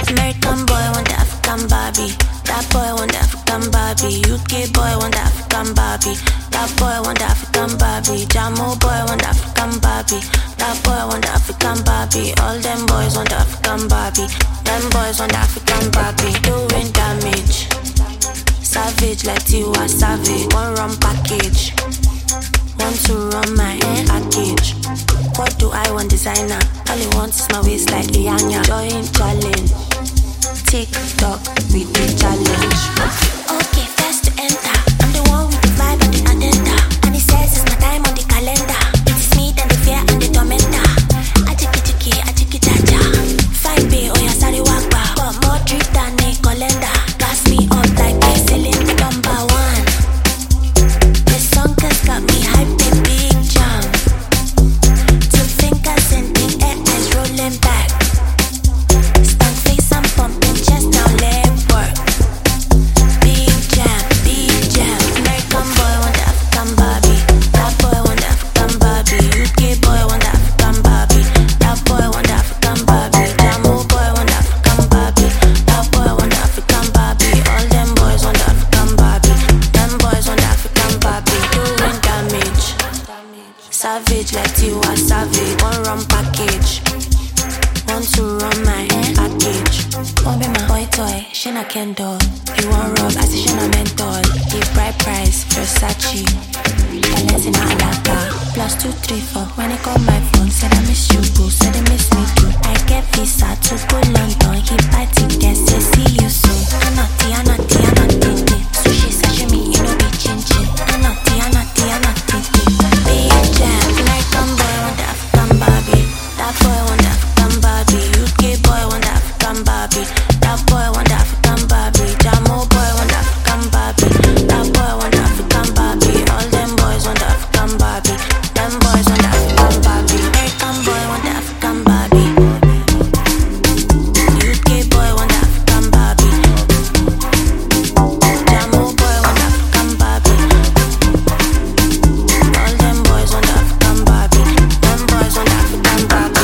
American boy want the African Barbie. That boy want the African Barbie. UK boy want the African Barbie. That boy want the African Barbie. Jamo boy want the African Barbie. That boy want the African Barbie. All them boys want the African Barbie. Them boys want the African Barbie. Doing damage. Savage like you are savage. One run package. Want to run my package. What do I want designer? All he wants is my waist like Rihanna. Join challenge. TikTok with the challenge. Okay, first to enter. I'm the one with the vibe and the agenda. And he says it's my time on the calendar. It is me then the fear and the tormentor. Ajiki jaja. Fine bay, oh yeah, sorry wagba. Got more drip than a calendar. Gas me up like a cylinder number one. This song has got me hyped a big jam. Two fingers in the air, eyes rolling back. Stank face, I'm pumping chest, now leg work. Big jam, American boy want the African Barbie. That boy want the African Barbie. UK boy want the African Barbie. That boy want the African Barbie. Jamo boy want the African Barbie. That boy want the African Barbie. All them boys want the African Barbie. Them boys want the African Barbie. Doing damage. Savage like you are savage. One run package. Want to run my package. Won't be my boy toy, she na Kendall. You want rob, I say she na mental. The bright price, Versace. Balenciaga Alaka. +234. When I call my phone, said I miss you, boo. Said I miss me too. I get visa to go London. He buy tickets, say see you soon. Anati. Sushi, sashimi, you know be chin chin. Anati. Big jam, American boy want the African Barbie. That boy want the African Barbie. UK boy want the African Barbie. That boy want the African Barbie. Jamo boy want the African Barbie. That boy want the African Barbie. All them boys want the African Barbie. Them boys want the African Barbie. American boy want the African Barbie. UK boy want the African Barbie. Jamo boy want the African Barbie. All them boys want the African Barbie. Them boys want the African Barbie.